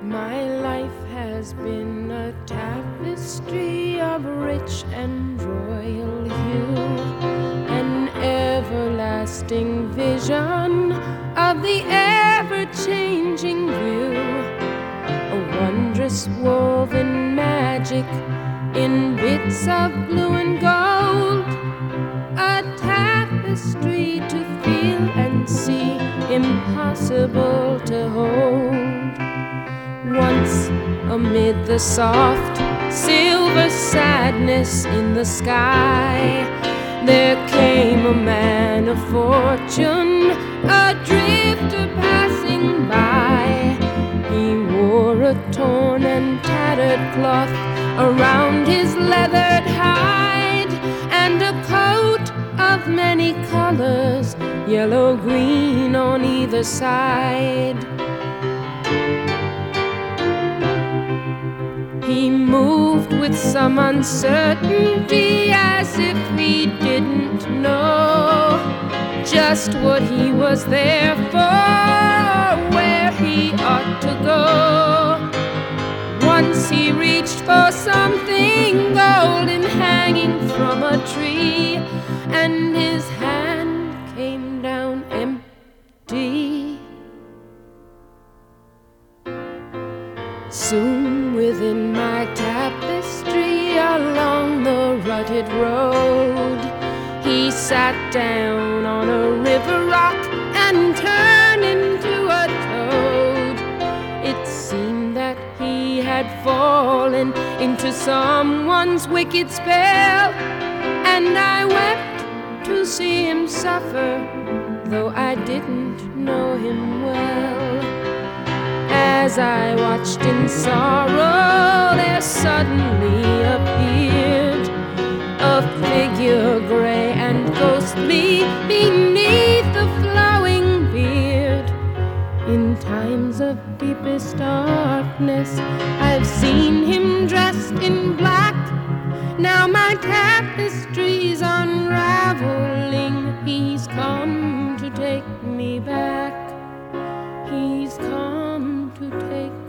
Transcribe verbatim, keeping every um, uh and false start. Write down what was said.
My life has been a tapestry of rich and royal hue, an everlasting vision of the ever-changing view, a wondrous woven magic in bits of blue and gold, a tapestry to feel and see, impossible to hold. Once, amid the soft silver sadness in the sky, there came a man of fortune, a drifter passing by. He wore a torn and tattered cloth around his leathered hide, and a coat of many colors, yellow, green on either side. He moved with some uncertainty, as if he didn't know just what he was there for, or where he ought to go. Once he reached for something golden hanging from a tree, and his hand came down empty. Soon within my tapestry, along the rutted road, he sat down on a river rock and turned into a toad. It seemed that he had fallen into someone's wicked spell, and I wept to see him suffer, though I didn't know him well. As I watched in sorrow, there suddenly appeared a figure gray and ghostly beneath the flowing beard. In times of deepest darkness, I've seen him dressed in black. Now my tapestry's unraveling. He's come to take me back. He's come to take